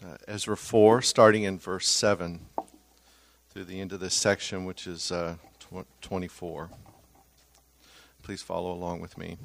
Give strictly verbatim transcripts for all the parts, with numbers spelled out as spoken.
uh, Ezra four, starting in verse seven through the end of this section, which is uh, tw- twenty-four. Please follow along with me.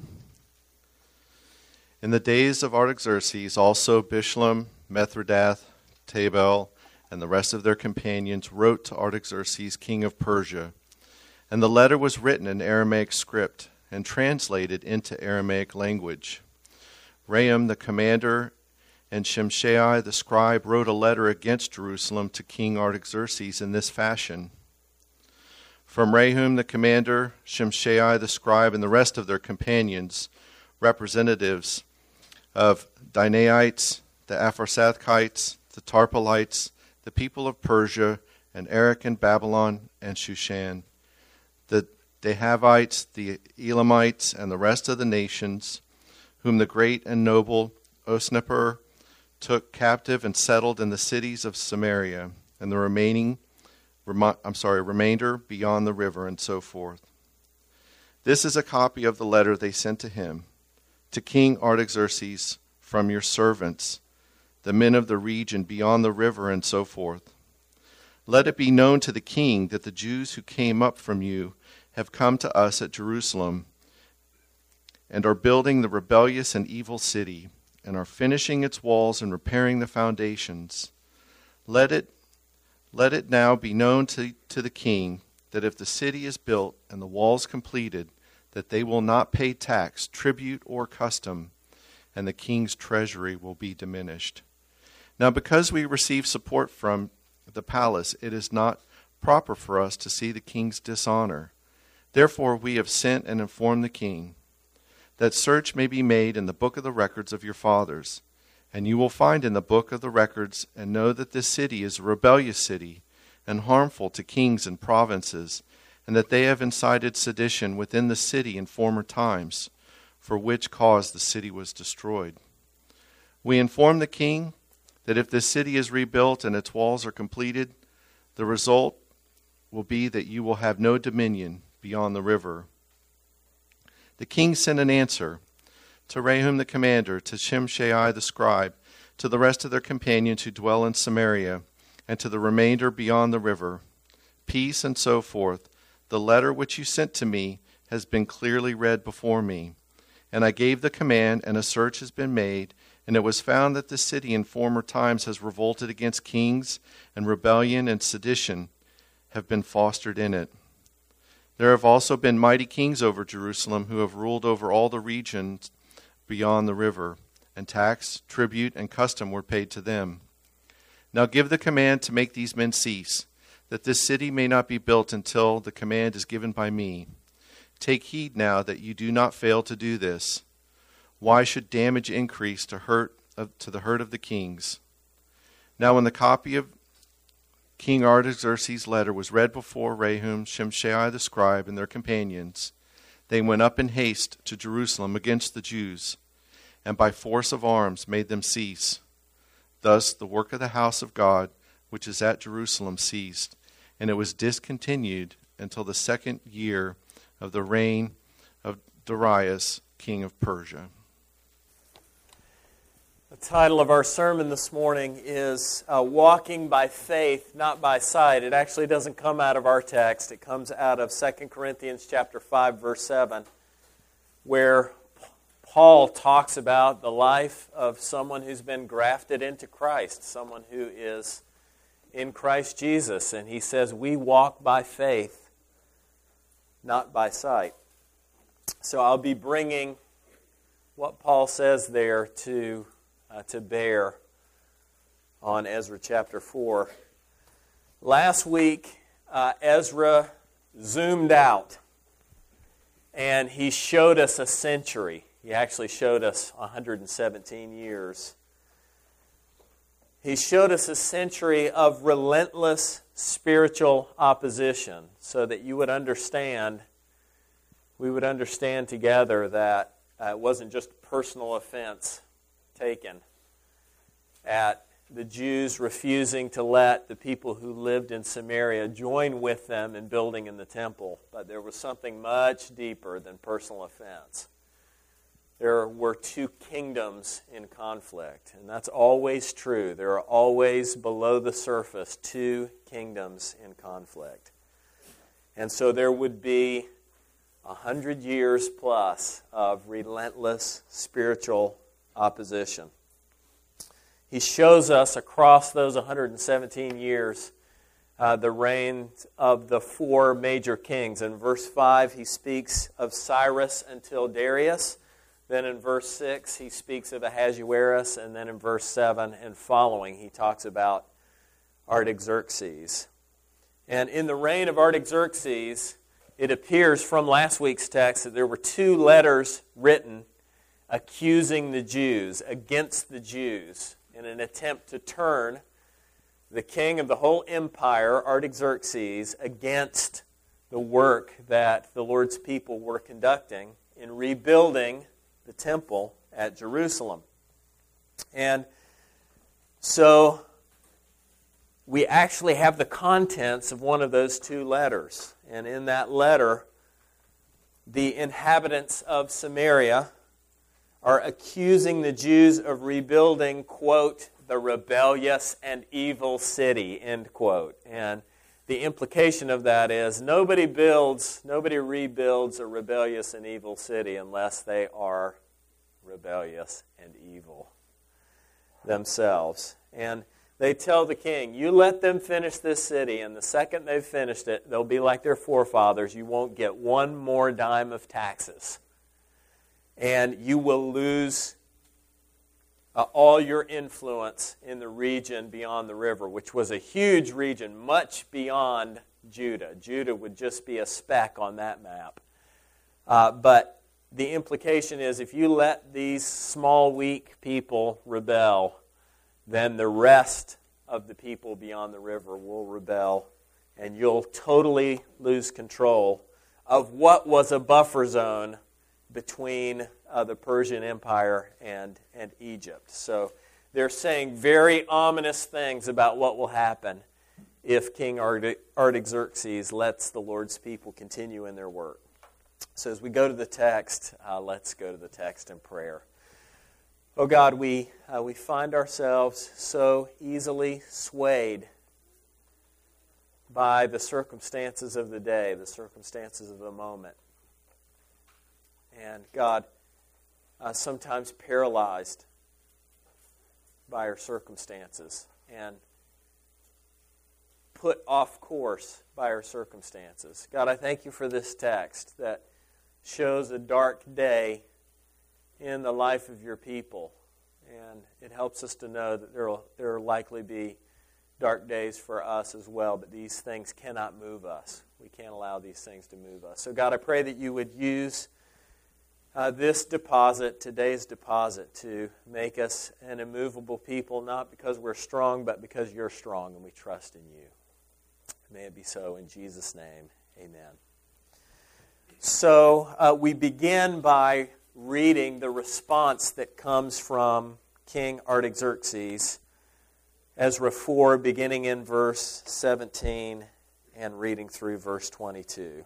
In the days of Artaxerxes, also Bishlam, Mithredath, Tabel, and the rest of their companions wrote to Artaxerxes, king of Persia. And the letter was written in Aramaic script and translated into Aramaic language. Rahum, the commander, and Shimshai, the scribe, wrote a letter against Jerusalem to King Artaxerxes in this fashion. From Rahum, the commander, Shimshai, the scribe, and the rest of their companions, representatives of Dinaites, the Apharsathites, the Tarpelites, the people of Persia, and Erech and Babylon and Shushan, the Dahavites, the Elamites, and the rest of the nations, whom the great and noble Osnapper took captive and settled in the cities of Samaria, and the remaining, I'm sorry, remainder beyond the river, and so forth. This is a copy of the letter they sent to him, to King Artaxerxes, from your servants, the men of the region beyond the river, and so forth. Let it be known to the king that the Jews who came up from you have come to us at Jerusalem, and are building the rebellious and evil city, and are finishing its walls and repairing the foundations. Let it, let it now be known to, to the king that if the city is built and the walls completed, that they will not pay tax, tribute, or custom, and the king's treasury will be diminished. Now, because we receive support from the palace, it is not proper for us to see the king's dishonor. Therefore, we have sent and informed the king, that search may be made in the book of the records of your fathers. And you will find in the book of the records and know that this city is a rebellious city and harmful to kings and provinces, and that they have incited sedition within the city in former times, for which cause the city was destroyed. We inform the king that if this city is rebuilt and its walls are completed, the result will be that you will have no dominion beyond the river. The king sent an answer to Rahum the commander, to Shimshai the scribe, to the rest of their companions who dwell in Samaria, and to the remainder beyond the river. Peace and so forth. The letter which you sent to me has been clearly read before me. And I gave the command, and a search has been made, and it was found that the city in former times has revolted against kings, and rebellion and sedition have been fostered in it. There have also been mighty kings over Jerusalem who have ruled over all the regions beyond the river, and tax, tribute, and custom were paid to them. Now give the command to make these men cease, that this city may not be built until the command is given by me. Take heed now that you do not fail to do this. Why should damage increase to hurt to the hurt of the kings? Now when the copy of King Artaxerxes' letter was read before Rahum, Shimshai the scribe, and their companions, they went up in haste to Jerusalem against the Jews, and by force of arms made them cease. Thus the work of the house of God, which is at Jerusalem, ceased, and it was discontinued until the second year of the reign of Darius, king of Persia. The title of our sermon this morning is uh, Walking by Faith, Not by Sight. It actually doesn't come out of our text. It comes out of Second Corinthians chapter five, verse seven, where Paul talks about the life of someone who's been grafted into Christ, someone who is in Christ Jesus. And he says, we walk by faith, not by sight. So I'll be bringing what Paul says there to Uh, to bear on Ezra chapter four. Last week, uh, Ezra zoomed out, and he showed us a century. He actually showed us one hundred seventeen years. He showed us a century of relentless spiritual opposition, so that you would understand, we would understand together that uh, it wasn't just personal offense taken at the Jews refusing to let the people who lived in Samaria join with them in building in the temple. But there was something much deeper than personal offense. there were two kingdoms in conflict. And that's always true. There are always below the surface two kingdoms in conflict. And so there would be a hundred years plus of relentless spiritual opposition. He shows us across those one hundred seventeen years uh, the reign of the four major kings. In verse five, he speaks of Cyrus until Darius. Then in verse six, he speaks of Ahasuerus. And then in verse seven and following, he talks about Artaxerxes. And in the reign of Artaxerxes, it appears from last week's text that there were two letters written accusing the Jews, against the Jews, in an attempt to turn the king of the whole empire, Artaxerxes, against the work that the Lord's people were conducting in rebuilding the temple at Jerusalem. And so we actually have the contents of one of those two letters. And in that letter, the inhabitants of Samaria are accusing the Jews of rebuilding, quote, the rebellious and evil city, end quote. And the implication of that is nobody builds, nobody rebuilds a rebellious and evil city unless they are rebellious and evil themselves. And they tell the king, you let them finish this city, and the second they've finished it, they'll be like their forefathers. You won't get one more dime of taxes. And you will lose uh, all your influence in the region beyond the river, which was a huge region, much beyond Judah. Judah would just be a speck on that map. Uh, but the implication is if you let these small, weak people rebel, then the rest of the people beyond the river will rebel, and you'll totally lose control of what was a buffer zone between uh, the Persian Empire and, and Egypt. So they're saying very ominous things about what will happen if King Artaxerxes lets the Lord's people continue in their work. So as we go to the text, uh, let's go to the text in prayer. Oh God, we uh, we find ourselves so easily swayed by the circumstances of the day, the circumstances of the moment. And God, uh, sometimes paralyzed by our circumstances and put off course by our circumstances. God, I thank you for this text that shows a dark day in the life of your people. And it helps us to know that there will there will likely be dark days for us as well, but these things cannot move us. We can't allow these things to move us. So God, I pray that you would use uh, this deposit, today's deposit, to make us an immovable people, not because we're strong, but because you're strong and we trust in you. May it be so in Jesus' name. Amen. So uh, we begin by reading the response that comes from King Artaxerxes, Ezra four, beginning in verse seventeen and reading through verse twenty-two.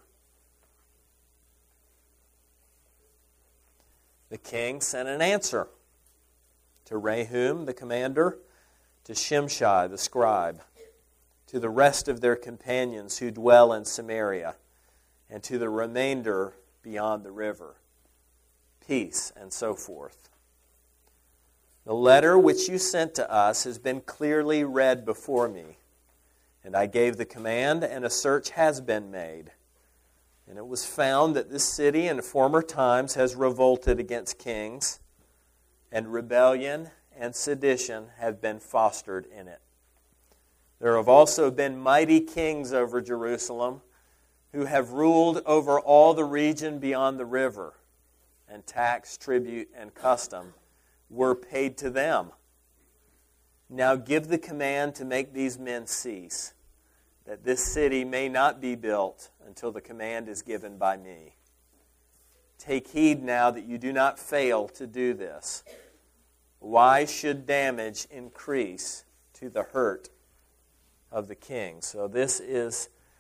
The king sent an answer to Rehum, the commander, to Shimshai, the scribe, to the rest of their companions who dwell in Samaria, and to the remainder beyond the river. Peace, and so forth. The letter which you sent to us has been clearly read before me, and I gave the command, and a search has been made. And it was found that this city in former times has revolted against kings, and rebellion and sedition have been fostered in it. There have also been mighty kings over Jerusalem who have ruled over all the region beyond the river, and tax, tribute, and custom were paid to them. Now give the command to make these men cease, that this city may not be built until the command is given by me. Take heed now that you do not fail to do this. Why should damage increase to the hurt of the king? So this is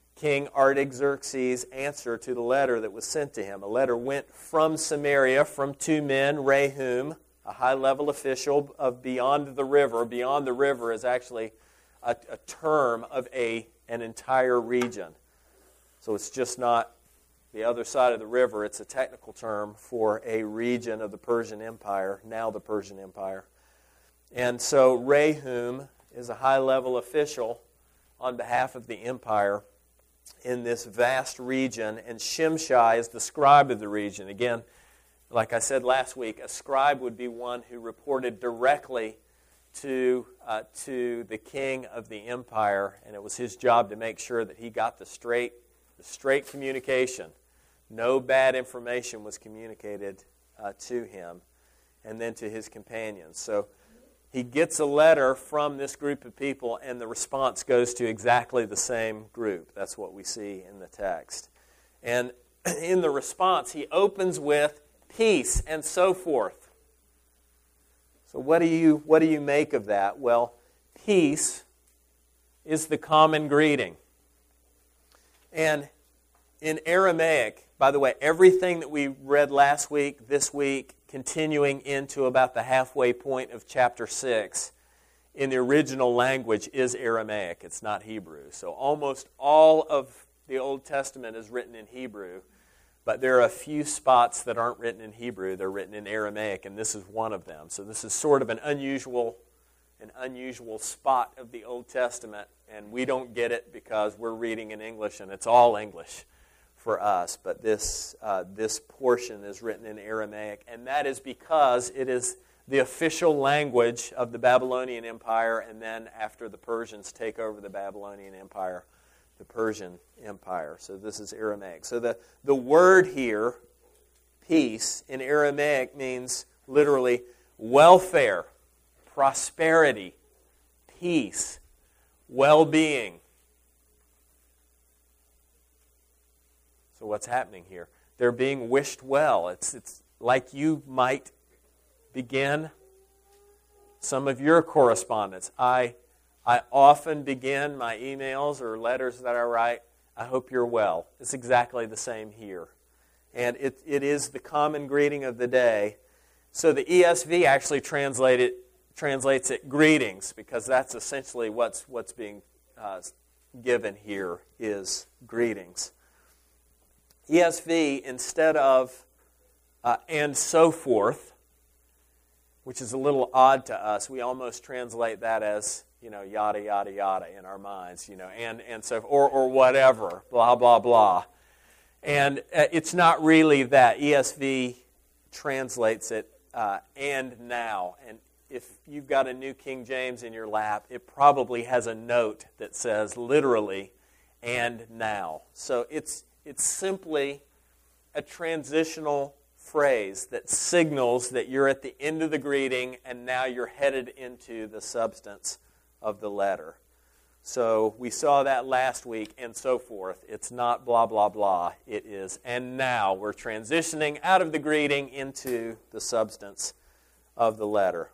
King Artaxerxes' answer to the letter that was sent to him. A letter went from Samaria, from two men, Rehum, a high-level official of beyond the river. Beyond the river is actually a, a term of a, an entire region. So it's just not the other side of the river. It's a technical term for a region of the Persian Empire, now the Persian Empire. And so Rehum is a high-level official on behalf of the empire in this vast region, and Shimshai is the scribe of the region. Again, like I said last week, a scribe would be one who reported directly to uh, to the king of the empire, and it was his job to make sure that he got the straight the straight communication. No bad information was communicated uh, to him, and then to his companions. So he gets a letter from this group of people, and the response goes to exactly the same group. That's what we see in the text. And in the response, he opens with peace and so forth. So what do you what do you make of that? Well, peace is the common greeting. And in Aramaic, by the way, everything that we read last week, this week, continuing into about the halfway point of chapter six, in the original language is Aramaic. It's not Hebrew. So almost all of the Old Testament is written in Hebrew, but there are a few spots that aren't written in Hebrew. They're written in Aramaic, and this is one of them. So this is sort of an unusual, an unusual spot of the Old Testament, and we don't get it because we're reading in English, and it's all English for us, but this uh, this portion is written in Aramaic, and that is because it is the official language of the Babylonian Empire, and then after the Persians take over the Babylonian Empire, the Persian Empire. So this is Aramaic. So the, the word here, peace, in Aramaic means literally welfare, prosperity, peace, well-being. So what's happening here? They're being wished well. It's it's like you might begin some of your correspondence. I I often begin my emails or letters that I write, I hope you're well. It's exactly the same here. And it it is the common greeting of the day. So the E S V actually translate it, translates it greetings, because that's essentially what's what's being uh, given here is greetings. E S V, instead of uh, and so forth, which is a little odd to us, we almost translate that as, you know, yada, yada, yada in our minds, you know, and, and so, or, or whatever, blah, blah, blah. And uh, it's not really that. E S V translates it uh, and now. And if you've got a New King James in your lap, it probably has a note that says literally and now. So it's It's simply a transitional phrase that signals that you're at the end of the greeting and now you're headed into the substance of the letter. So we saw that last week and so forth. It's not blah, blah, blah. It is, and now we're transitioning out of the greeting into the substance of the letter.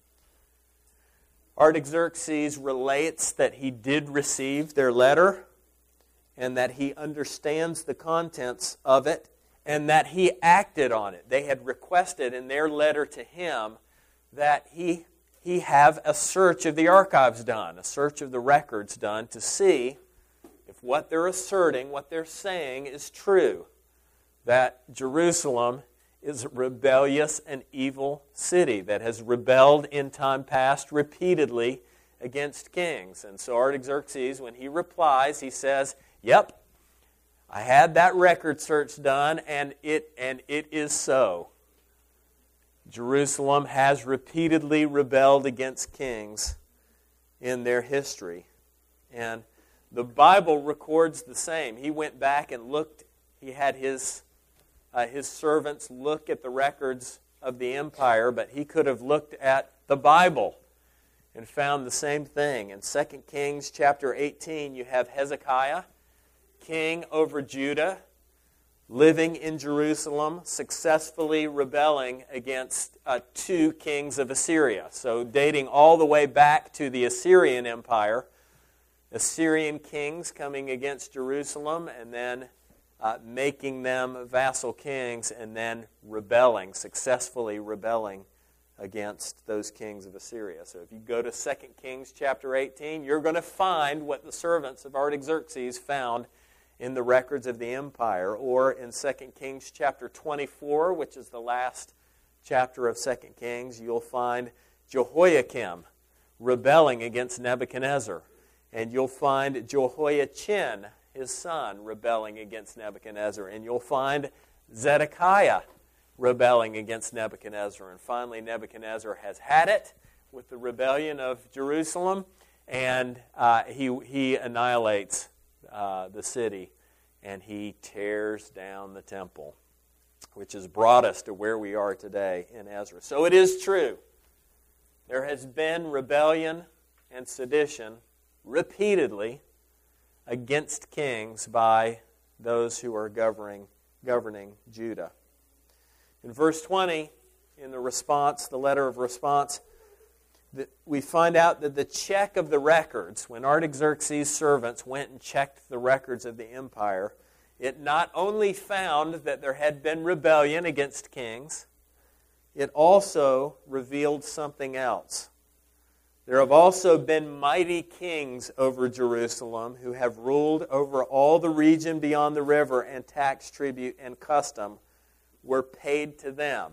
Artaxerxes relates that he did receive their letter, and that he understands the contents of it, and that he acted on it. They had requested in their letter to him that he, he have a search of the archives done, a search of the records done, to see if what they're asserting, what they're saying is true, that Jerusalem is a rebellious and evil city that has rebelled in time past repeatedly against kings. And so Artaxerxes, when he replies, he says, yep, I had that record search done, and it and it is so. Jerusalem has repeatedly rebelled against kings in their history. And the Bible records the same. He went back and looked, he had his, uh, his servants look at the records of the empire, but he could have looked at the Bible and found the same thing. In Second Kings chapter eighteen, you have Hezekiah, king over Judah, living in Jerusalem, successfully rebelling against uh, two kings of Assyria. So dating all the way back to the Assyrian Empire, Assyrian kings coming against Jerusalem and then uh, making them vassal kings and then rebelling, successfully rebelling against those kings of Assyria. So if you go to Second Kings chapter eighteen, you're going to find what the servants of Artaxerxes found in the records of the empire. Or in Second Kings chapter twenty-four, which is the last chapter of Second Kings, you'll find Jehoiakim rebelling against Nebuchadnezzar. And you'll find Jehoiachin, his son, rebelling against Nebuchadnezzar. And you'll find Zedekiah rebelling against Nebuchadnezzar. And finally, Nebuchadnezzar has had it with the rebellion of Jerusalem, and uh, he, he annihilates uh, the city, and he tears down the temple, which has brought us to where we are today in Ezra. So it is true. There has been rebellion and sedition repeatedly against kings by those who are governing, governing Judah. In verse twenty, in the response, the letter of response, that we find out that the check of the records, when Artaxerxes' servants went and checked the records of the empire, it not only found that there had been rebellion against kings, it also revealed something else. There have also been mighty kings over Jerusalem who have ruled over all the region beyond the river, and tax, tribute, and custom were paid to them.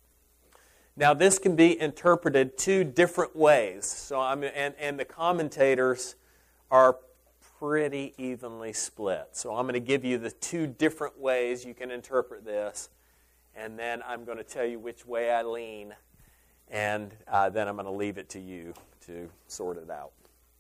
Now, this can be interpreted two different ways. So, I'm and, and the commentators are pretty evenly split. So, I'm going to give you the two different ways you can interpret this, and then I'm going to tell you which way I lean, and uh, then I'm going to leave it to you to sort it out.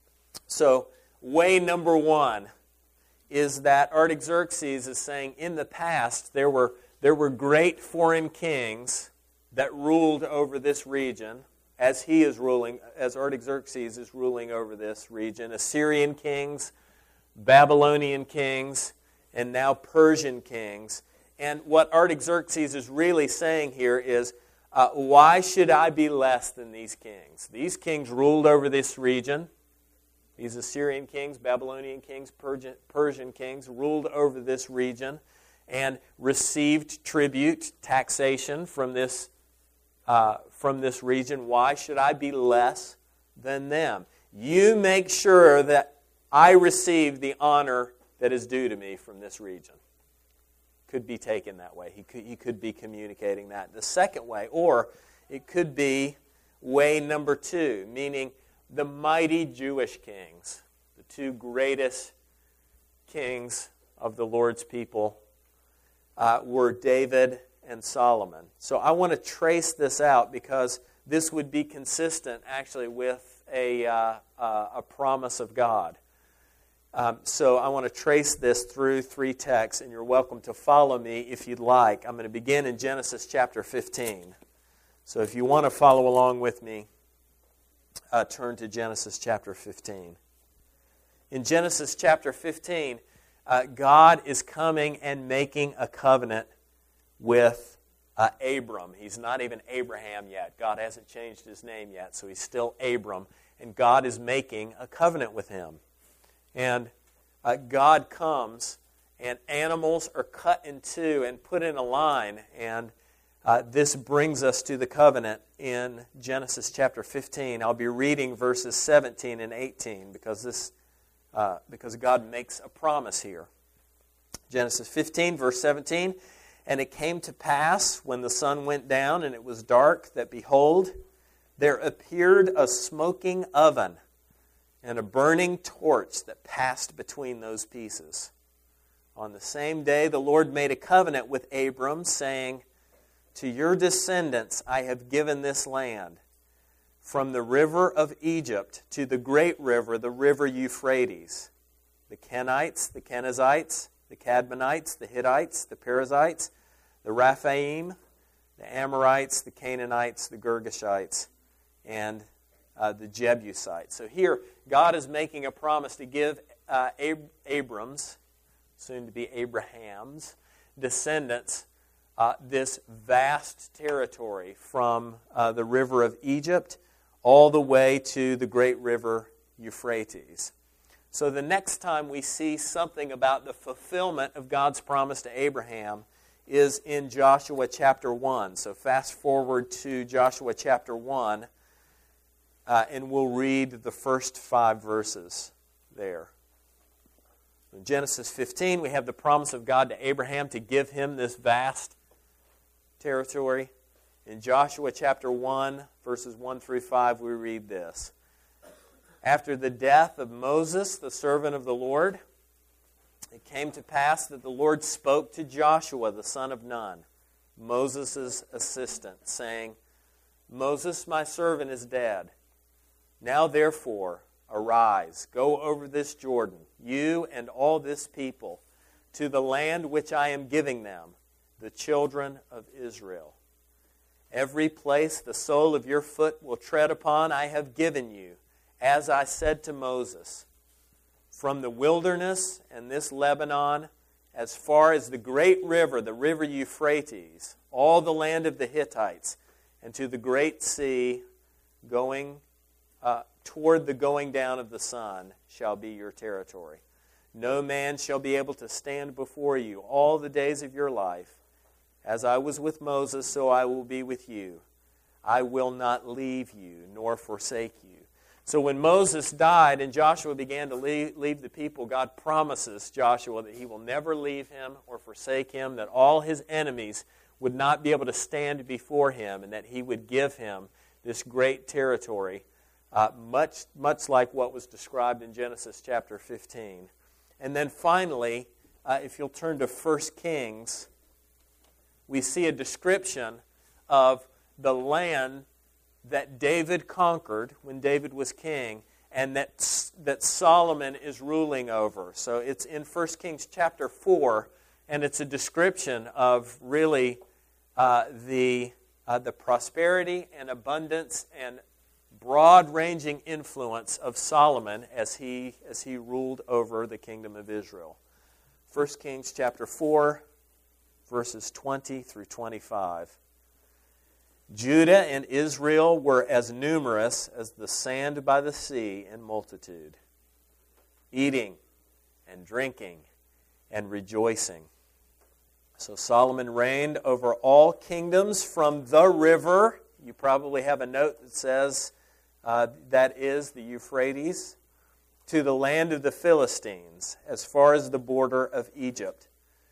So, way number one is that Artaxerxes is saying in the past there were There were great foreign kings that ruled over this region, as he is ruling, as Artaxerxes is ruling over this region. Assyrian kings, Babylonian kings, and now Persian kings. And what Artaxerxes is really saying here is, uh, why should I be less than these kings? These kings ruled over this region. These Assyrian kings, Babylonian kings, Persian, Persian kings ruled over this region and received tribute, taxation from this, uh, from this region. Why should I be less than them? You make sure that I receive the honor that is due to me from this region. Could be taken that way. He could, he could be communicating that. The second way, or it could be way number two, meaning the mighty Jewish kings, the two greatest kings of the Lord's people, Uh, were David and Solomon. So I want to trace this out because this would be consistent actually with a, uh, uh, a promise of God. Um, so I want to trace this through three texts, and you're welcome to follow me if you'd like. I'm going to begin in Genesis chapter fifteen. So if you want to follow along with me, uh, turn to Genesis chapter fifteen. In Genesis chapter fifteen, Uh, God is coming and making a covenant with uh, Abram. He's not even Abraham yet. God hasn't changed his name yet, so he's still Abram. And God is making a covenant with him. And uh, God comes, and animals are cut in two and put in a line. And uh, this brings us to the covenant in Genesis chapter fifteen. I'll be reading verses seventeen and eighteen because this Uh, because God makes a promise here. Genesis fifteen, verse seventeen, "And it came to pass, when the sun went down and it was dark, that behold, there appeared a smoking oven and a burning torch that passed between those pieces. On the same day the Lord made a covenant with Abram, saying, To your descendants I have given this land, from the river of Egypt to the great river, the river Euphrates, the Kenites, the Kenizzites, the Cadmonites, the Hittites, the Perizzites, the Raphaim, the Amorites, the Canaanites, the Girgashites, and uh, the Jebusites." So here, God is making a promise to give uh, Ab- Abram's, soon to be Abraham's, descendants uh, this vast territory from uh, the river of Egypt all the way to the great river Euphrates. So the next time we see something about the fulfillment of God's promise to Abraham is in Joshua chapter one. So fast forward to Joshua chapter one, uh, and we'll read the first five verses there. In Genesis fifteen, we have the promise of God to Abraham to give him this vast territory. In Joshua chapter one, verses one through five, we read this. After the death of Moses, the servant of the Lord, it came to pass that the Lord spoke to Joshua, the son of Nun, Moses' assistant, saying, Moses, my servant, is dead. Now therefore, arise, go over this Jordan, you and all this people, to the land which I am giving them, the children of Israel. Every place the sole of your foot will tread upon, I have given you, as I said to Moses, from the wilderness and this Lebanon, as far as the great river, the river Euphrates, all the land of the Hittites, and to the great sea, going uh, toward the going down of the sun, shall be your territory. No man shall be able to stand before you all the days of your life. As I was with Moses, so I will be with you. I will not leave you nor forsake you. So when Moses died and Joshua began to leave, leave the people, God promises Joshua that he will never leave him or forsake him, that all his enemies would not be able to stand before him, and that he would give him this great territory, uh, much, much like what was described in Genesis chapter fifteen. And then finally, uh, if you'll turn to First Kings, we see a description of the land that David conquered when David was king, and that, that Solomon is ruling over. So it's in First Kings chapter four, and it's a description of really uh, the, uh, the prosperity and abundance and broad-ranging influence of Solomon as he, as he ruled over the kingdom of Israel. First Kings chapter four, verses twenty through twenty-five. Judah and Israel were as numerous as the sand by the sea in multitude, eating and drinking and rejoicing. So Solomon reigned over all kingdoms from the river. You probably have a note that says uh, that is the Euphrates, to the land of the Philistines, as far as the border of Egypt.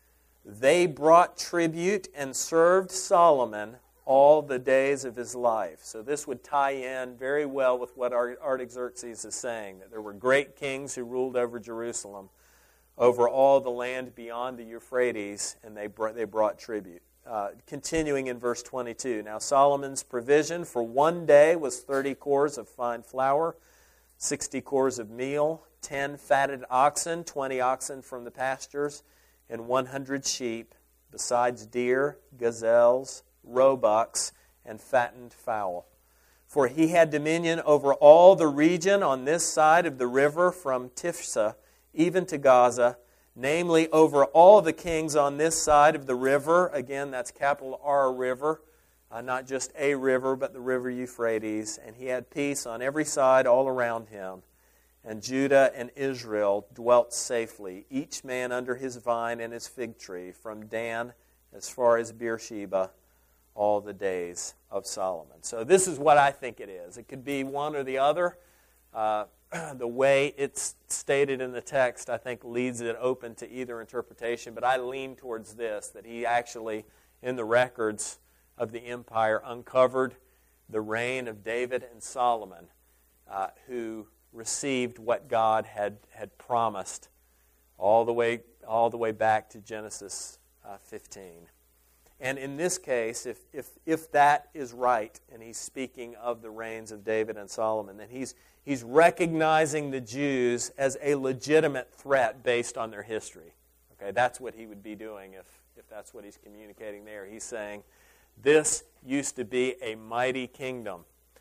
They brought tribute and served Solomon all the days of his life. So this would tie in very well with what Artaxerxes is saying, that there were great kings who ruled over Jerusalem, over all the land beyond the Euphrates, and they brought, they brought tribute. Uh, continuing in verse twenty-two, now Solomon's provision for one day was thirty cores of fine flour, sixty cores of meal, ten fatted oxen, twenty oxen from the pastures, and one hundred sheep, besides deer, gazelles, roebucks, and fattened fowl. For he had dominion over all the region on this side of the river from Tiphsah even to Gaza, namely over all the kings on this side of the river. Again, that's capital R river, uh, not just a river, but the river Euphrates. And he had peace on every side all around him. And Judah and Israel dwelt safely, each man under his vine and his fig tree, from Dan as far as Beersheba, all the days of Solomon. So this is what I think it is. It could be one or the other. Uh, the way it's stated in the text, I think, leads it open to either interpretation, but I lean towards this, that he actually, in the records of the empire, uncovered the reign of David and Solomon, uh, who received what God had, had promised all the way, all the way back to Genesis uh, fifteen. And in this case, if, if, if that is right, and he's speaking of the reigns of David and Solomon, then he's, he's recognizing the Jews as a legitimate threat based on their history. Okay, that's what he would be doing if, if that's what he's communicating there. He's saying, this used to be a mighty kingdom,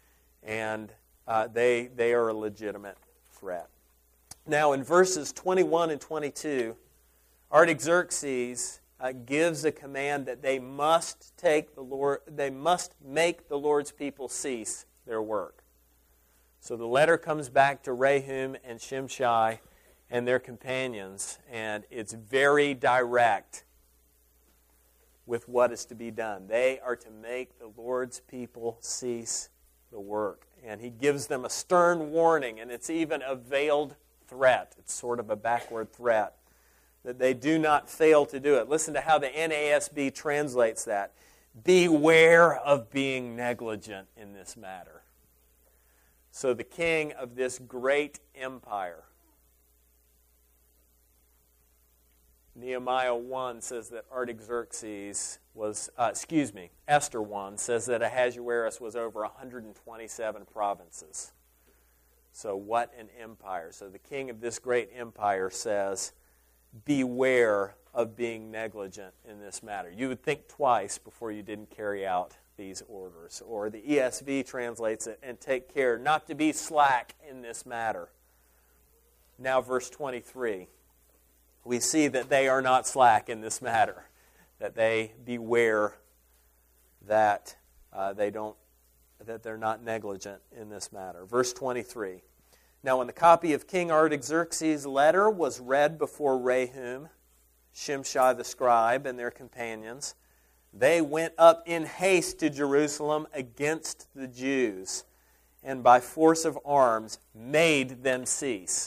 and uh, they, they are a legitimate threat. Now, in verses twenty-one and twenty-two, Artaxerxes Uh, gives a command that they must take the Lord, they must make the Lord's people cease their work. So the letter comes back to Rehum and Shimshai, and their companions, and it's very direct with what is to be done. They are to make the Lord's people cease the work. And he gives them a stern warning, and it's even a veiled threat. It's sort of a backward threat that they do not fail to do it. Listen to how the N A S B translates that. Beware of being negligent in this matter. So the king of this great empire, Nehemiah one says that Artaxerxes was, uh, excuse me, Esther one says that Ahasuerus was over one hundred twenty-seven provinces. So what an empire. So the king of this great empire says, beware of being negligent in this matter. You would think twice before you didn't carry out these orders. Or the E S V translates it, and take care not to be slack in this matter. Now verse twenty-three. We see that they are not slack in this matter, that they beware that uh, they don't, that they're not negligent in this matter. Verse twenty-three. Now when the copy of King Artaxerxes' letter was read before Rehum, Shimshai the scribe, and their companions, they went up in haste to Jerusalem against the Jews, and by force of arms made them cease.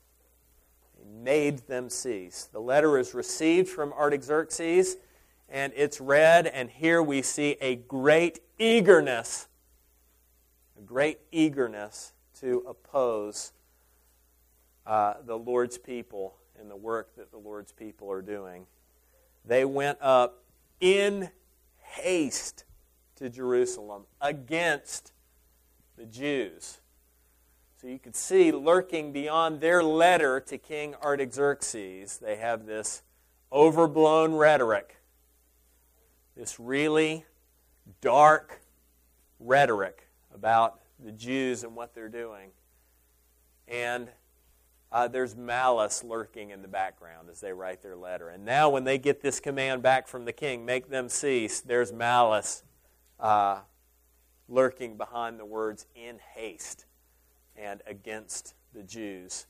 Made them cease. The letter is received from Artaxerxes, and it's read, and here we see a great eagerness, a great eagerness to oppose uh, the Lord's people and the work that the Lord's people are doing. They went up in haste to Jerusalem against the Jews. So you could see, lurking beyond their letter to King Artaxerxes, they have this overblown rhetoric, this really dark rhetoric about the Jews and what they're doing. And uh, there's malice lurking in the background as they write their letter. And now when they get this command back from the king, make them cease, there's malice uh, lurking behind the words in haste and against the Jews.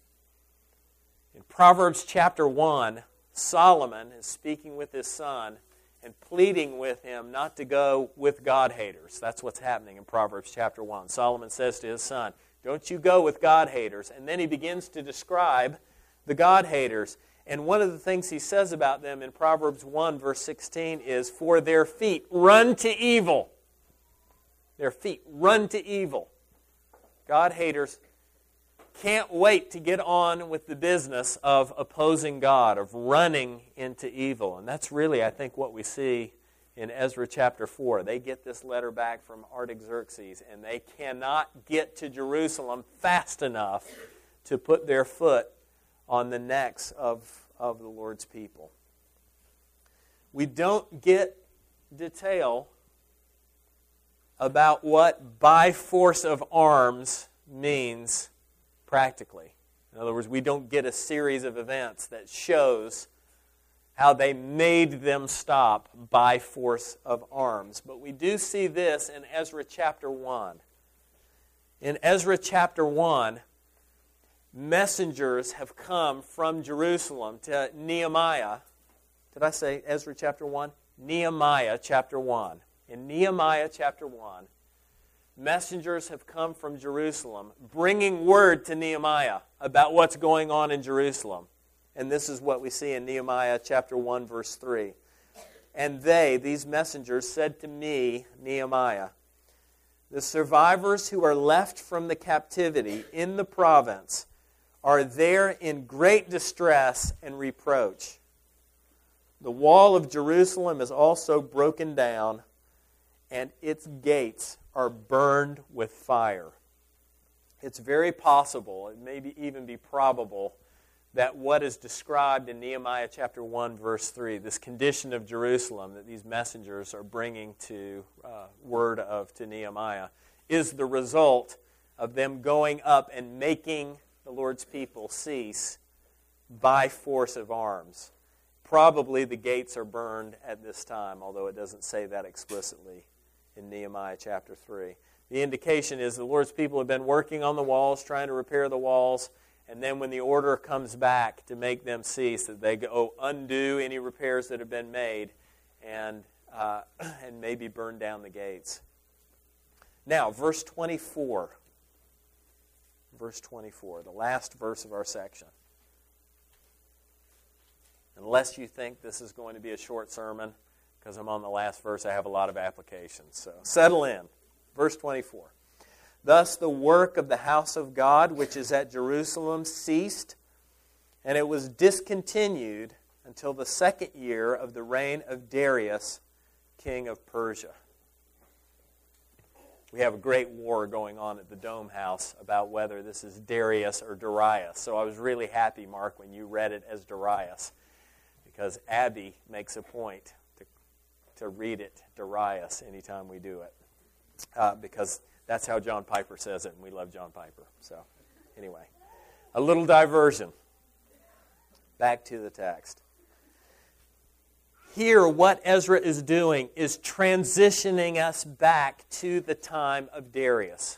In Proverbs chapter one, Solomon is speaking with his son and pleading with him not to go with God-haters. That's what's happening in Proverbs chapter one. Solomon says to his son, don't you go with God-haters. And then he begins to describe the God-haters. And one of the things he says about them in Proverbs one, verse sixteen is, for their feet run to evil. Their feet run to evil. God-haters can't wait to get on with the business of opposing God, of running into evil. And that's really, I think, what we see in Ezra chapter four. They get this letter back from Artaxerxes, and they cannot get to Jerusalem fast enough to put their foot on the necks of, of the Lord's people. We don't get detail about what by force of arms means practically. In other words, we don't get a series of events that shows how they made them stop by force of arms. But we do see this in Ezra chapter one. In Ezra chapter one, messengers have come from Jerusalem to Nehemiah. Did I say Ezra chapter one? Nehemiah chapter one. In Nehemiah chapter one, messengers have come from Jerusalem bringing word to Nehemiah about what's going on in Jerusalem. And this is what we see in Nehemiah chapter one, verse three. And they, these messengers, said to me, Nehemiah, the survivors who are left from the captivity in the province are there in great distress and reproach. The wall of Jerusalem is also broken down, and its gates are burned with fire. It's very possible, it may be even be probable, that what is described in Nehemiah chapter one, verse three, this condition of Jerusalem that these messengers are bringing to uh, word of to Nehemiah, is the result of them going up and making the Lord's people cease by force of arms. Probably the gates are burned at this time, although it doesn't say that explicitly in Nehemiah chapter three. The indication is the Lord's people have been working on the walls, trying to repair the walls, And then when the order comes back to make them cease, that they go undo any repairs that have been made and, uh, and maybe burn down the gates. Now, verse twenty-four. Verse twenty-four, the last verse of our section. Unless you think this is going to be a short sermon, because I'm on the last verse, I have a lot of applications. So settle in. Verse twenty-four. Thus the work of the house of God, which is at Jerusalem, ceased, and it was discontinued until the second year of the reign of Darius, king of Persia. We have a great war going on at the Dome House about whether this is Darius or Darius. So I was really happy, Mark, when you read it as Darius, because Abby makes a point to, to read it Darius anytime we do it, uh, because that's how John Piper says it, and we love John Piper. So anyway, a little diversion. Back to the text. Here, what Ezra is doing is transitioning us back to the time of Darius.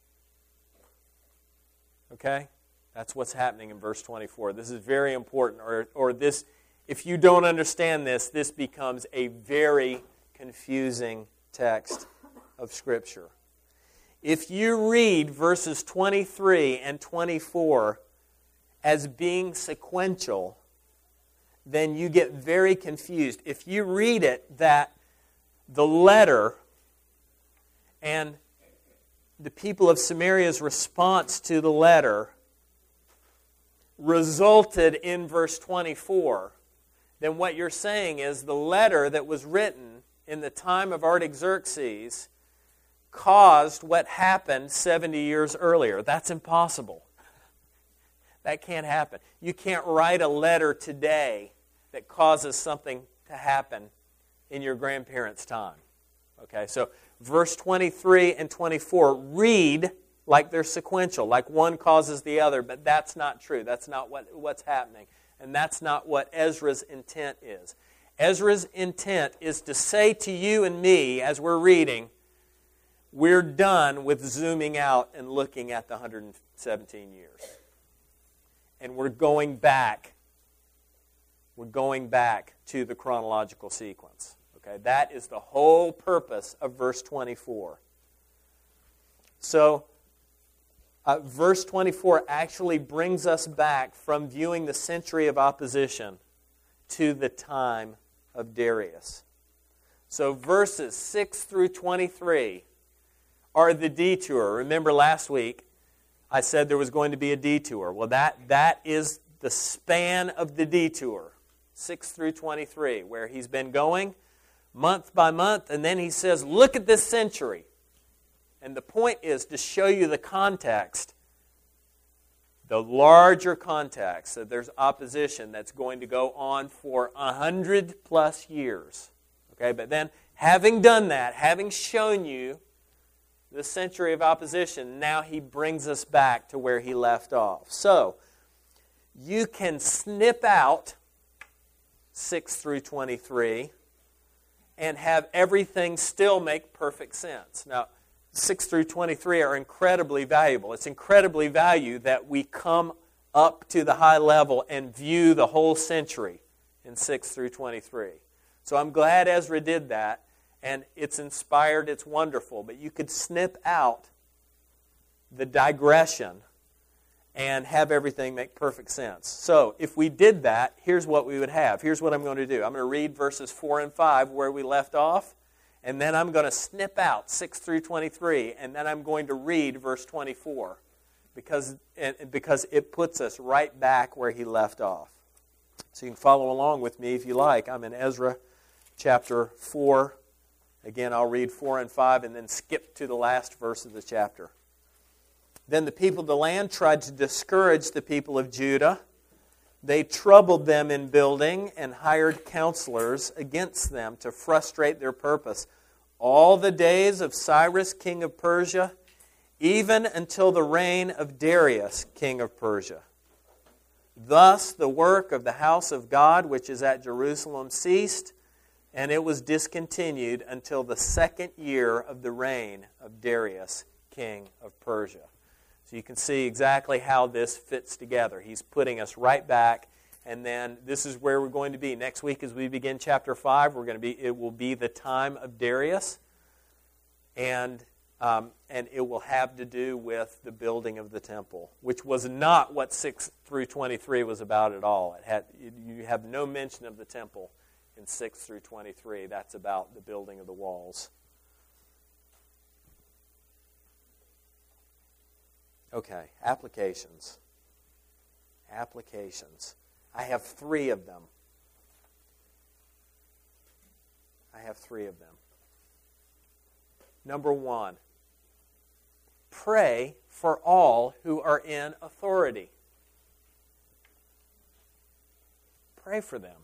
Okay? That's what's happening in verse twenty-four. This is very important, or, or this, if you don't understand this, this becomes a very confusing text of Scripture. If you read verses twenty-three and twenty-four as being sequential, then you get very confused. If you read it that the letter and the people of Samaria's response to the letter resulted in verse twenty-four, then what you're saying is the letter that was written in the time of Artaxerxes caused what happened seventy years earlier. That's impossible. That can't happen. You can't write a letter today that causes something to happen in your grandparents' time. Okay, so verse twenty-three and twenty-four read like they're sequential, like one causes the other, but that's not true. That's not what, what's happening. And that's not what Ezra's intent is. Ezra's intent is to say to you and me as we're reading, we're done with zooming out and looking at the one hundred seventeen years. And we're going back. We're going back to the chronological sequence. Okay, that is the whole purpose of verse twenty-four. So, uh, verse twenty-four actually brings us back from viewing the century of opposition to the time of Darius. So, verses six through twenty-three are the detour. Remember last week I said there was going to be a detour. Well, that, that is the span of the detour, six through twenty-three, where he's been going month by month, and then he says, look at this century. And the point is to show you the context, the larger context, that there's opposition that's going to go on for a hundred plus years. Okay, but then having done that, having shown you the century of opposition, now he brings us back to where he left off. So, you can snip out six through twenty-three and have everything still make perfect sense. Now, six through twenty-three are incredibly valuable. It's incredibly valuable that we come up to the high level and view the whole century in six through twenty-three. So I'm glad Ezra did that. And it's inspired, it's wonderful. But you could snip out the digression and have everything make perfect sense. So if we did that, here's what we would have. Here's what I'm going to do. I'm going to read verses four and five where we left off. And then I'm going to snip out six through twenty-three. And then I'm going to read verse twenty-four. Because, because it puts us right back where he left off. So you can follow along with me if you like. I'm in Ezra chapter four. Again, I'll read four and five and then skip to the last verse of the chapter. Then the people of the land tried to discourage the people of Judah. They troubled them in building and hired counselors against them to frustrate their purpose. All the days of Cyrus, king of Persia, even until the reign of Darius, king of Persia. Thus the work of the house of God, which is at Jerusalem, ceased, and it was discontinued until the second year of the reign of Darius, king of Persia. So So you can see exactly how this fits together. He's putting us right back, and then this is where we're going to be. Next week as we begin chapter five, we're going to be it will be the time of Darius, and um, and it will have to do with the building of the temple, which was not what six through twenty-three was about at all. It had you have no mention of the temple in six through twenty-three. That's about the building of the walls. Okay, applications. Applications. I have three of them. I have three of them. Number one, pray for all who are in authority. Pray for them.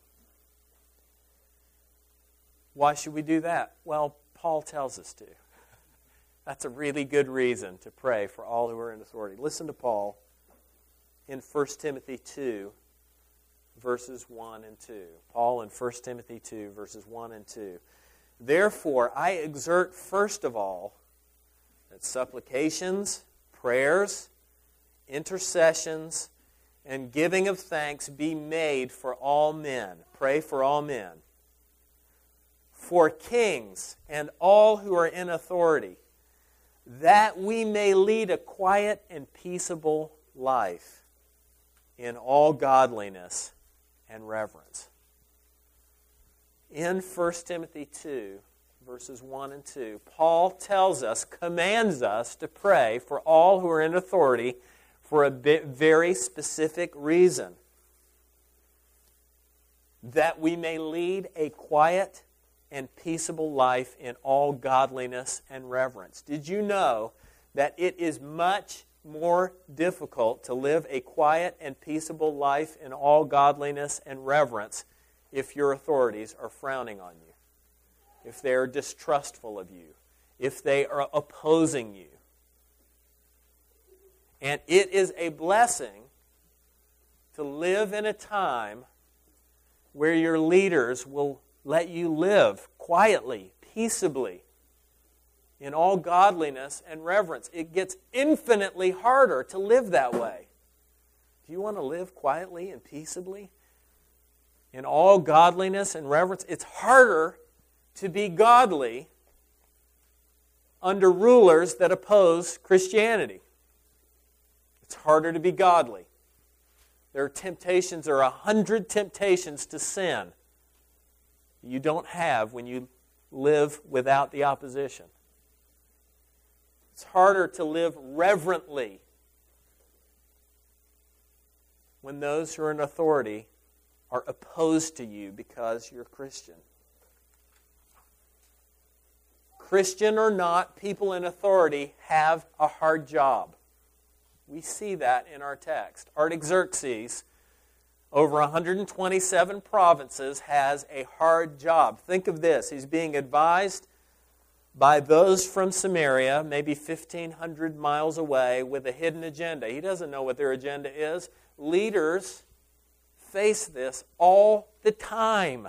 Why should we do that? Well, Paul tells us to. That's a really good reason to pray for all who are in authority. Listen to Paul in First Timothy two, verses one and two. Paul in First Timothy two, verses one and two. Therefore, I exhort first of all that supplications, prayers, intercessions, and giving of thanks be made for all men. Pray for all men. For kings and all who are in authority, that we may lead a quiet and peaceable life in all godliness and reverence. In First Timothy two, verses one and two, Paul tells us, commands us to pray for all who are in authority for a very specific reason. That we may lead a quiet and peaceable life in all godliness and reverence. Did you know that it is much more difficult to live a quiet and peaceable life in all godliness and reverence if your authorities are frowning on you, if they are distrustful of you, if they are opposing you? And it is a blessing to live in a time where your leaders will let you live quietly, peaceably, in all godliness and reverence. It gets infinitely harder to live that way. Do you want to live quietly and peaceably in all godliness and reverence? It's harder to be godly under rulers that oppose Christianity. It's harder to be godly. There are temptations, there are a hundred temptations to sin you don't have when you live without the opposition. It's harder to live reverently when those who are in authority are opposed to you because you're Christian. Christian or not, people in authority have a hard job. We see that in our text. Artaxerxes, over one hundred twenty-seven provinces, has a hard job. Think of this. He's being advised by those from Samaria, maybe fifteen hundred miles away, with a hidden agenda. He doesn't know what their agenda is. Leaders face this all the time.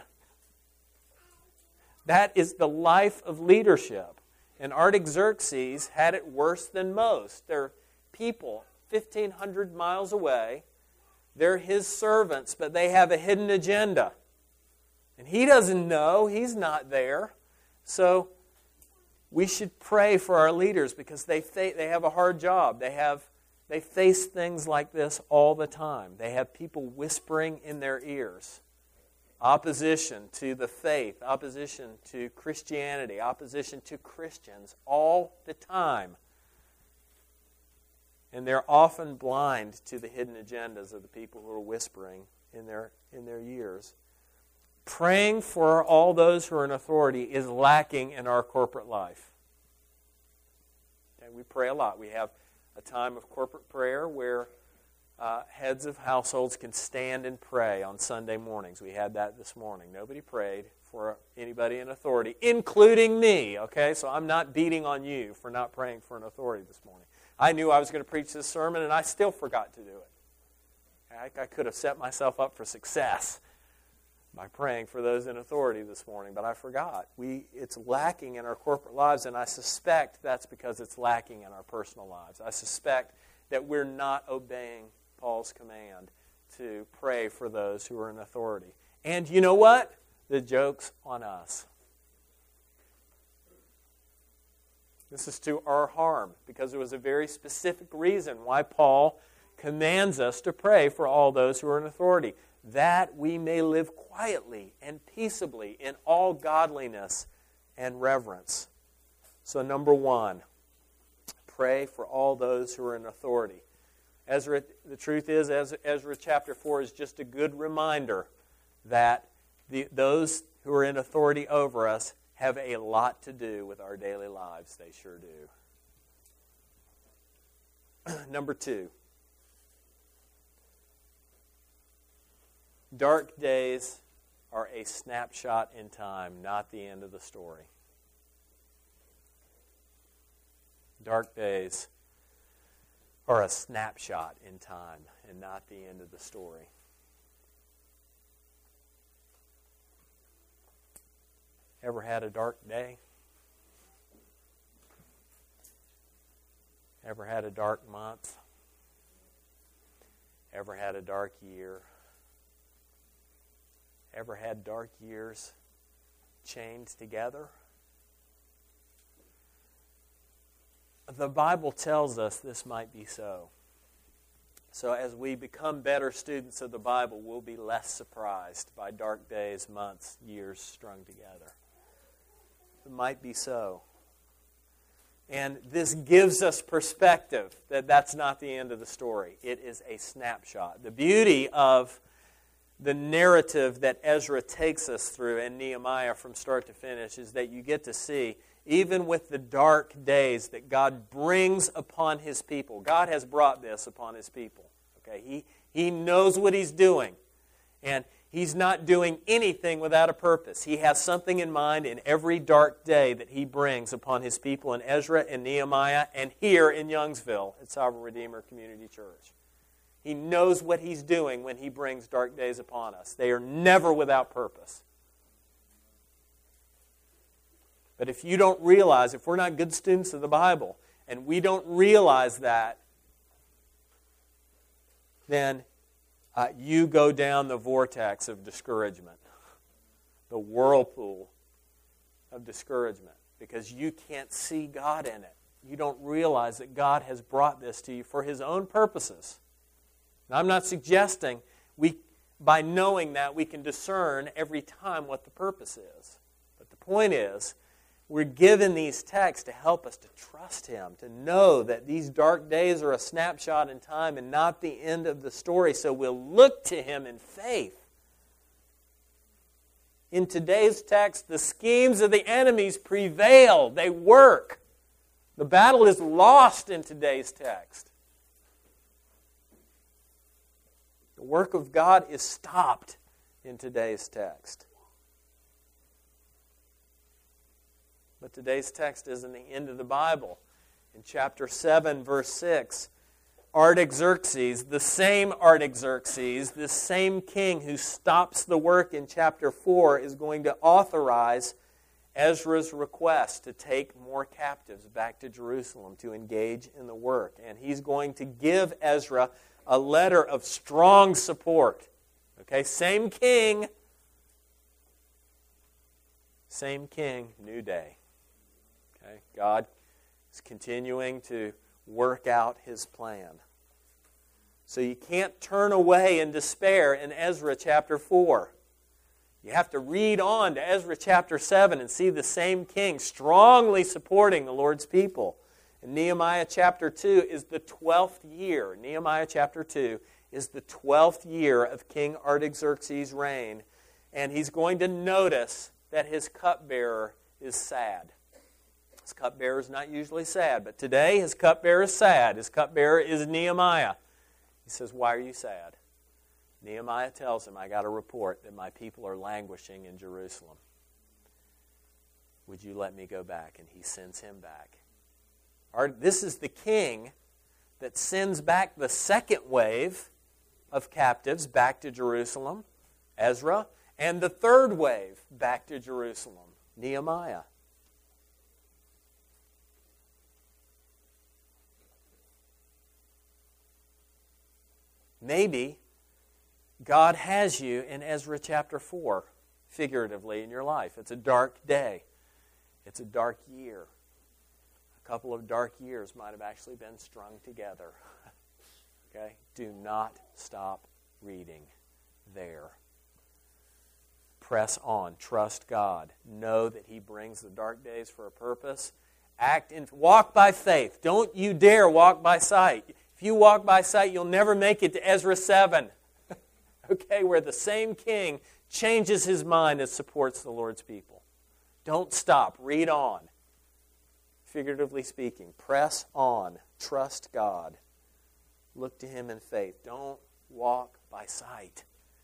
That is the life of leadership. And Artaxerxes had it worse than most. They're people fifteen hundred miles away. They're his servants, but they have a hidden agenda. And he doesn't know. He's not there. So we should pray for our leaders because they fa- they have a hard job. They have they face things like this all the time. They have people whispering in their ears. Opposition to the faith, opposition to Christianity, opposition to Christians all the time. And they're often blind to the hidden agendas of the people who are whispering in their in their ears. Praying for all those who are in authority is lacking in our corporate life. Okay, we pray a lot. We have a time of corporate prayer where uh, heads of households can stand and pray on Sunday mornings. We had that this morning. Nobody prayed for anybody in authority, including me. Okay, so I'm not beating on you for not praying for an authority this morning. I knew I was going to preach this sermon, and I still forgot to do it. I, I could have set myself up for success by praying for those in authority this morning, but I forgot. We it's lacking in our corporate lives, and I suspect that's because it's lacking in our personal lives. I suspect that we're not obeying Paul's command to pray for those who are in authority. And you know what? The joke's on us. This is to our harm, because there was a very specific reason why Paul commands us to pray for all those who are in authority, that we may live quietly and peaceably in all godliness and reverence. So number one, pray for all those who are in authority. Ezra, the truth is, Ezra chapter four is just a good reminder that the, those who are in authority over us have a lot to do with our daily lives. They sure do. Number two, dark days are a snapshot in time, not the end of the story. Dark days are a snapshot in time and not the end of the story. Ever had a dark day? Ever had a dark month? Ever had a dark year? Ever had dark years chained together? The Bible tells us this might be so. So as we become better students of the Bible, we'll be less surprised by dark days, months, years strung together. It might be so. And this gives us perspective that that's not the end of the story. It is a snapshot. The beauty of the narrative that Ezra takes us through and Nehemiah from start to finish is that you get to see, even with the dark days that God brings upon His people. God has brought this upon His people. Okay, He, he knows what He's doing. And He's not doing anything without a purpose. He has something in mind in every dark day that He brings upon His people in Ezra and Nehemiah and here in Youngsville at Sovereign Redeemer Community Church. He knows what He's doing when He brings dark days upon us. They are never without purpose. But if you don't realize, if we're not good students of the Bible, and we don't realize that, then uh, you go down the vortex of discouragement, the whirlpool of discouragement, because you can't see God in it. You don't realize that God has brought this to you for His own purposes. Now, I'm not suggesting we, by knowing that, we can discern every time what the purpose is. But the point is, we're given these texts to help us to trust Him, to know that these dark days are a snapshot in time and not the end of the story. So we'll look to Him in faith. In today's text, the schemes of the enemies prevail. They work. The battle is lost in today's text. The work of God is stopped in today's text. But today's text isn't the end of the Bible. In chapter seven, verse six, Artaxerxes, the same Artaxerxes, this same king who stops the work in chapter four, is going to authorize Ezra's request to take more captives back to Jerusalem to engage in the work. And he's going to give Ezra a letter of strong support. Okay, same king, same king, new day. Okay, God is continuing to work out His plan. So you can't turn away in despair in Ezra chapter four. You have to read on to Ezra chapter seven and see the same king strongly supporting the Lord's people. And Nehemiah chapter two is the twelfth year. Nehemiah chapter two is the twelfth year of King Artaxerxes' reign. And he's going to notice that his cupbearer is sad. His cupbearer is not usually sad, but today his cupbearer is sad. His cupbearer is Nehemiah. He says, "Why are you sad?" Nehemiah tells him, "I got a report that my people are languishing in Jerusalem. Would you let me go back?" And he sends him back. This is the king that sends back the second wave of captives back to Jerusalem, Ezra, and the third wave back to Jerusalem, Nehemiah. Maybe God has you in Ezra chapter four, figuratively, in your life. It's a dark day. It's a dark year. A couple of dark years might have actually been strung together. Okay? Do not stop reading there. Press on. Trust God. Know that He brings the dark days for a purpose. Act in, walk by faith. Don't you dare walk by sight. If you walk by sight, you'll never make it to Ezra seven. Okay, where the same king changes his mind and supports the Lord's people. Don't stop. Read on. Figuratively speaking, press on. Trust God. Look to Him in faith. Don't walk by sight.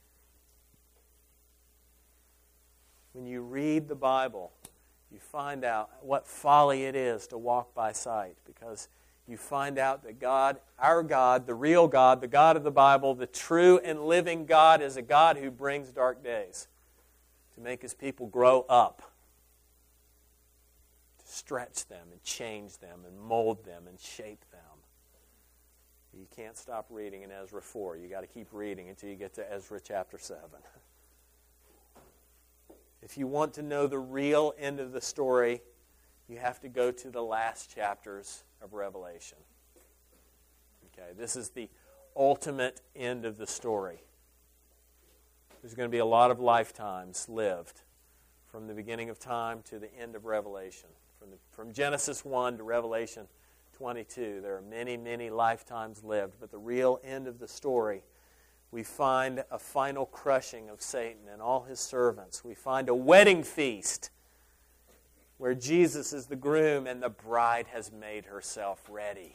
When you read the Bible, you find out what folly it is to walk by sight, because you find out that God, our God, the real God, the God of the Bible, the true and living God, is a God who brings dark days to make His people grow up, to stretch them and change them and mold them and shape them. You can't stop reading in Ezra four. You've got to keep reading until you get to Ezra chapter seven. If you want to know the real end of the story, you have to go to the last chapters of Revelation. Okay, this is the ultimate end of the story. There's going to be a lot of lifetimes lived from the beginning of time to the end of Revelation. From, the, from Genesis one to Revelation twenty-two, there are many, many lifetimes lived. But the real end of the story, we find a final crushing of Satan and all his servants. We find a wedding feast where Jesus is the groom and the bride has made herself ready.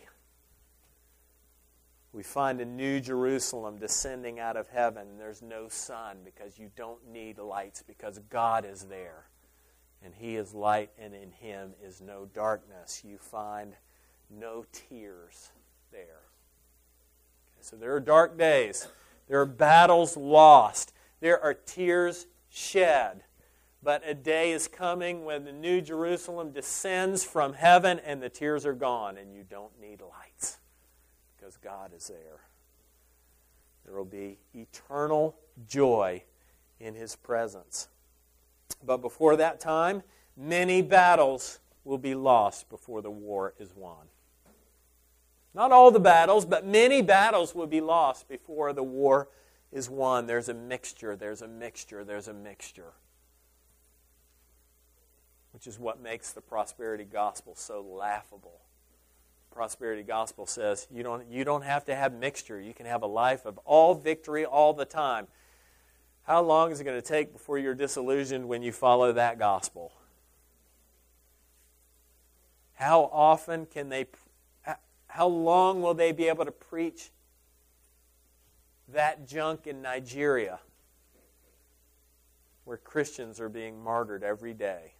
We find a new Jerusalem descending out of heaven. There's no sun because you don't need lights, because God is there. And He is light, and in Him is no darkness. You find no tears there. Okay, so there are dark days. There are battles lost. There are tears shed. But a day is coming when the new Jerusalem descends from heaven and the tears are gone and you don't need lights because God is there. There will be eternal joy in His presence. But before that time, many battles will be lost before the war is won. Not all the battles, but many battles will be lost before the war is won. There's a mixture, there's a mixture, there's a mixture. Which is what makes the prosperity gospel so laughable. The prosperity gospel says you don't, you don't have to have mixture. You can have a life of all victory all the time. How long is it going to take before you're disillusioned when you follow that gospel? How often can they, how long will they be able to preach that junk in Nigeria where Christians are being martyred every day?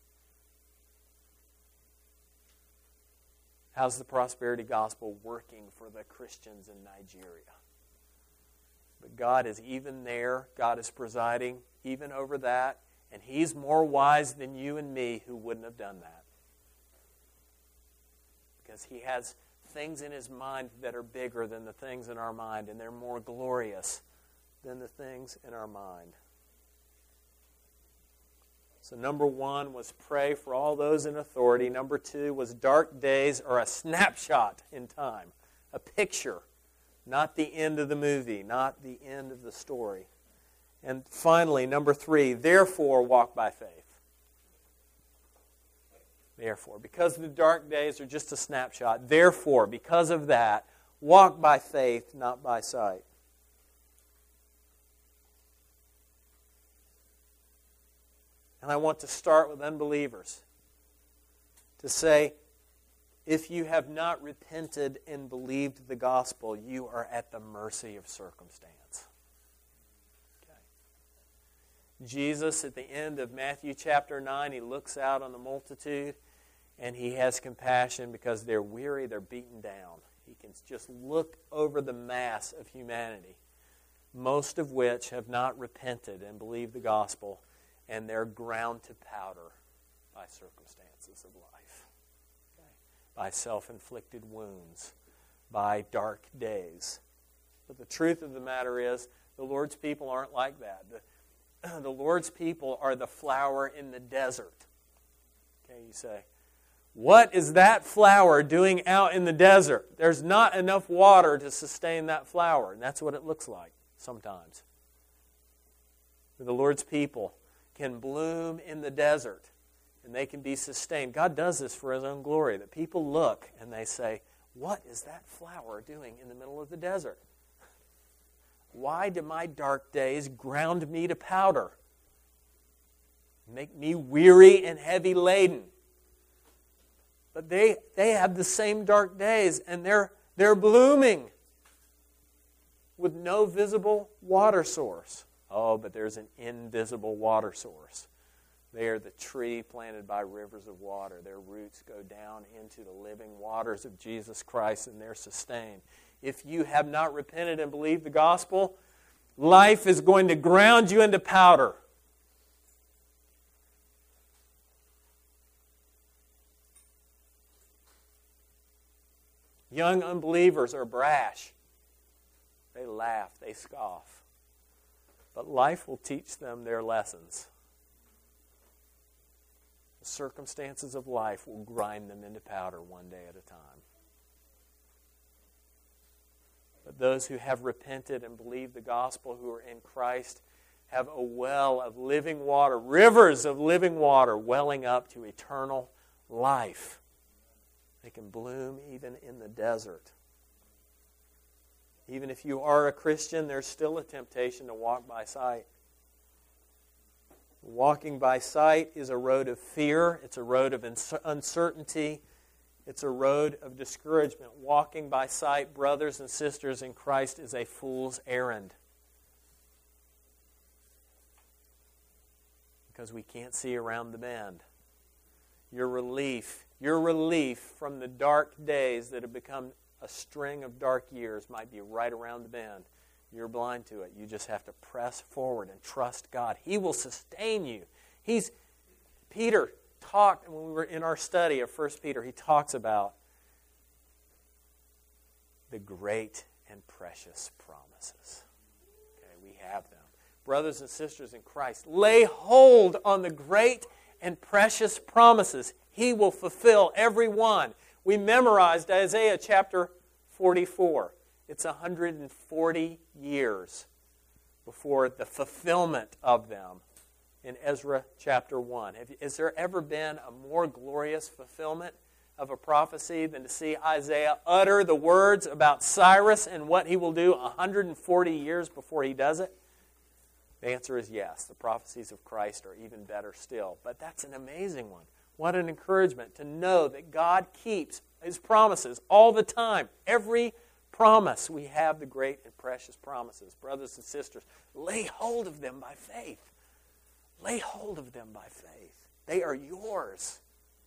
How's the prosperity gospel working for the Christians in Nigeria? But God is even there. God is presiding even over that. And He's more wise than you and me who wouldn't have done that. Because He has things in His mind that are bigger than the things in our mind. And they're more glorious than the things in our mind. So number one was pray for all those in authority. Number two was dark days are a snapshot in time, a picture, not the end of the movie, not the end of the story. And finally, number three, therefore walk by faith. Therefore, because the dark days are just a snapshot, therefore, because of that, walk by faith, not by sight. And I want to start with unbelievers. To say, if you have not repented and believed the gospel, you are at the mercy of circumstance. Okay. Jesus, at the end of Matthew chapter nine, He looks out on the multitude and He has compassion because they're weary, they're beaten down. He can just look over the mass of humanity, most of which have not repented and believed the gospel, and they're ground to powder by circumstances of life, okay? By self-inflicted wounds, by dark days But the truth of the matter is, the Lord's people aren't like that. The, the Lord's people are the flower in the desert. Okay, you say, what is that flower doing out in the desert? There's not enough water to sustain that flower. And that's what it looks like sometimes. The Lord's people can bloom in the desert, and they can be sustained. God does this for His own glory, that people look and they say, what is that flower doing in the middle of the desert? Why do my dark days ground me to powder? Make me weary and heavy laden. But they, they have the same dark days, and they're, they're blooming with no visible water source. Oh, but there's an invisible water source. They are the tree planted by rivers of water. Their roots go down into the living waters of Jesus Christ, and they're sustained. If you have not repented and believed the gospel, life is going to ground you into powder. Young unbelievers are brash. They laugh, they scoff. But life will teach them their lessons. The circumstances of life will grind them into powder one day at a time. But those who have repented and believed the gospel, who are in Christ, have a well of living water, rivers of living water welling up to eternal life. They can bloom even in the desert. Even if you are a Christian, there's still a temptation to walk by sight. Walking by sight is a road of fear. It's a road of uncertainty. It's a road of discouragement. Walking by sight, brothers and sisters in Christ, is a fool's errand. Because we can't see around the bend. Your relief, your relief from the dark days that have become a string of dark years might be right around the bend. You're blind to it. You just have to press forward and trust God. He will sustain you. He's Peter talked, when we were in our study of First Peter, he talks about the great and precious promises. Okay, we have them. Brothers and sisters in Christ, lay hold on the great and precious promises. He will fulfill every one. We memorized Isaiah chapter forty-four. It's one hundred forty years before the fulfillment of them in Ezra chapter one. Have, has there ever been a more glorious fulfillment of a prophecy than to see Isaiah utter the words about Cyrus and what he will do one hundred forty years before he does it? The answer is yes. The prophecies of Christ are even better still. But that's an amazing one. What an encouragement to know that God keeps His promises all the time. Every promise, we have the great and precious promises. Brothers and sisters, lay hold of them by faith. Lay hold of them by faith. They are yours.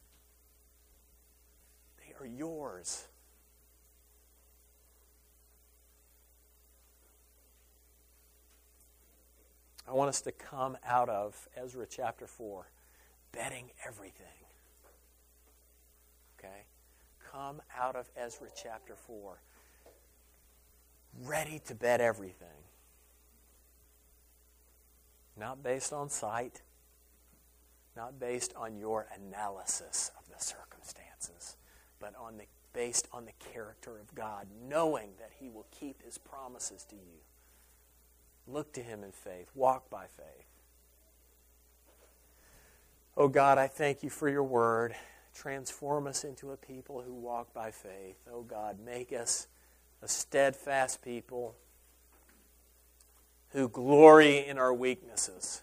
They are yours. I want us to come out of Ezra chapter four, betting everything. Okay? Come out of Ezra chapter four, ready to bet everything. Not based on sight, not based on your analysis of the circumstances, but on the, based on the character of God, knowing that He will keep His promises to you. Look to Him in faith. Walk by faith. Oh God, I thank You for Your word. Transform us into a people who walk by faith. Oh God, make us a steadfast people who glory in our weaknesses,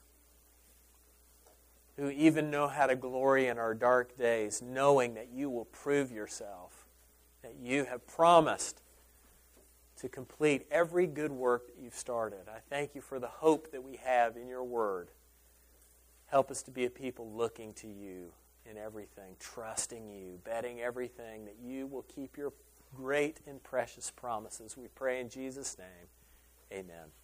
who even know how to glory in our dark days, knowing that You will prove Yourself, that You have promised to complete every good work that You've started. I thank You for the hope that we have in Your word. Help us to be a people looking to You in everything, trusting You, betting everything that You will keep Your great and precious promises. We pray in Jesus' name. Amen.